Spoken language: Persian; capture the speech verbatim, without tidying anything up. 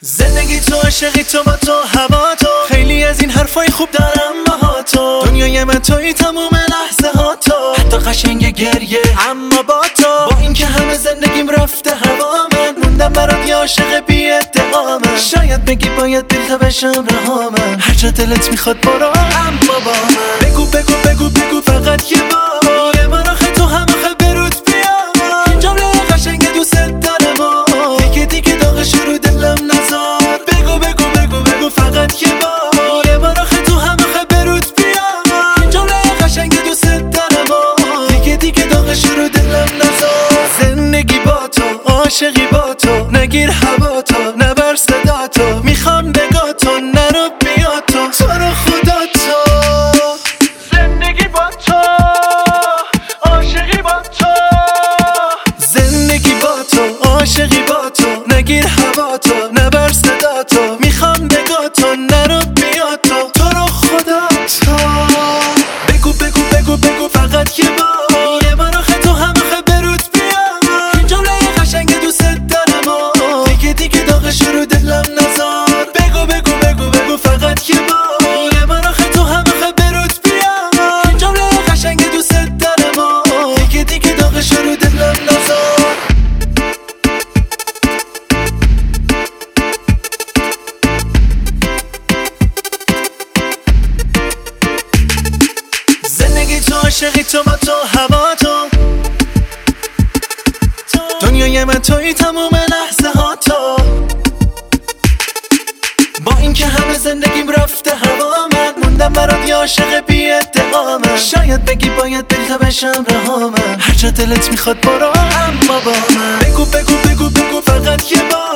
زندگی تو، عشقی تو، با تو، هوا تو، خیلی از این حرفای خوب دارم با تو. دنیای من توی تموم لحظه ها تو، حتی قشنگ گریه اما با تو. با اینکه همه زندگیم رفته هوا، من موندم برات یه عاشق بی ادعا. من شاید بگی باید دل تا بشم رها، من هر جا دلت میخواد برو اما با من. بگو بگو بگو بگو فقط یه بار، یه بار آخه تو هم آخه برود بیا. این جمله قشنگ دوست دارم و دیگه دیگه داغش رو دلم نذار. بگو بگو بگو بگو فقط یه بار، یه بار آخه تو هم آخه برود بیا. این جمله قشنگ دوست دارم و دیگه دیگه داغش رو دلم نذار. زندگی با تو، عاشقی با تو، نگیر هوا تو، نبر صدا تو، میخوام بگا تو، نرو بیا تو، تو رو خدا تو. زندگی با تو، عاشقی با تو، زندگی با تو، عاشقی با تو، نگیر هوا تو، نبر صدا تو، میخوام بگا تو، نرو بیا تو، تو رو خدا تو. بگو بگو بگو بگو فقط یه بار، یه بار آخه تو هم آخه برود بیا. این جمله قشنگ دوست دارم و دیگه دیگه داغش رو دلم نذار. بگو بگو بگو بگو فقط یه بار، یه بار آخه تو هم آخه برود بیا. این جمله قشنگ دوست دارم و دیگه دیگه داغش رو دلم نذار. زندگی تو، عشقی تو، با تو، هوا تو، دنیای من توی تموم لحظه ها تو. با اینکه همه زندگیم رفته هوا، من موندم برات یه عاشق بی ادعا. من شاید بگی باید دل تا بشم رها، من هر جا دلت میخواد برو اما با من. بگو بگو بگو بگو فقط یه بار،